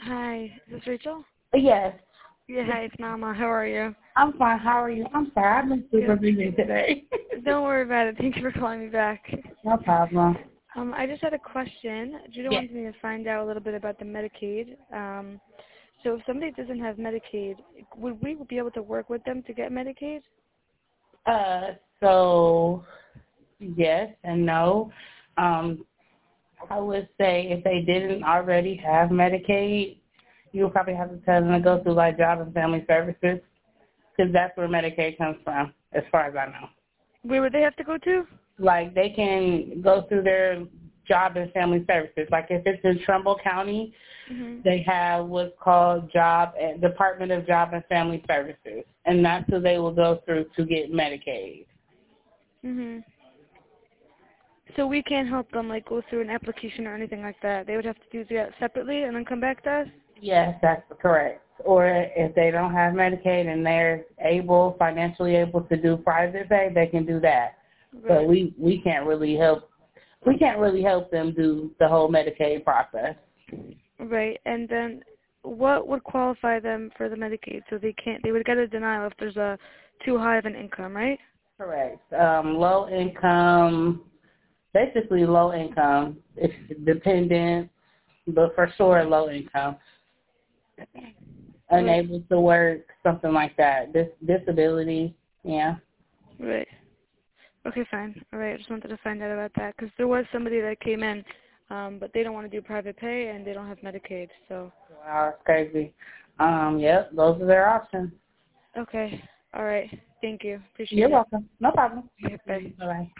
Hi, is this Rachel? Yes. Yeah, hi, it's Nama. How are you? I'm fine. How are you? I'm sorry. I've been super Good. busy today. Don't worry about it. Thank you for calling me back. No problem. I just had a question. Judah Yes. wanted me to find out a little bit about the Medicaid. So if somebody doesn't have Medicaid, would we be able to work with them to get Medicaid? So yes and no. I would say if they didn't already have Medicaid, you would probably have to tell them to go through like Job and Family Services because that's where Medicaid comes from, as far as I know. Where would they have to go to? Like they can go through their Job and Family Services. Like if it's in Trumbull County, Mhm. they have what's called Department of Job and Family Services, and that's who they will go through to get Medicaid. Mhm. So we can't help them like go through an application or anything like that. They would have to do that separately and then come back to us. Yes, that's correct. Or if they don't have Medicaid and they're financially able to do private pay, they can do that. But Right. we can't really help. We can't really help them do the whole Medicaid process. Right. And then what would qualify them for the Medicaid? So they would get a denial if there's a too high of an income, right? Correct. Low income, basically low income. It's dependent, but for sure low income. Right. Unable to work, something like that. Disability, yeah. Right. Okay, fine. All right. I just wanted to find out about that because there was somebody that came in, but they don't want to do private pay and they don't have Medicaid. So. Wow, that's crazy. Yep, those are their options. Okay. All right. Thank you. Appreciate You're it. welcome. No problem. Okay, bye. Bye-bye.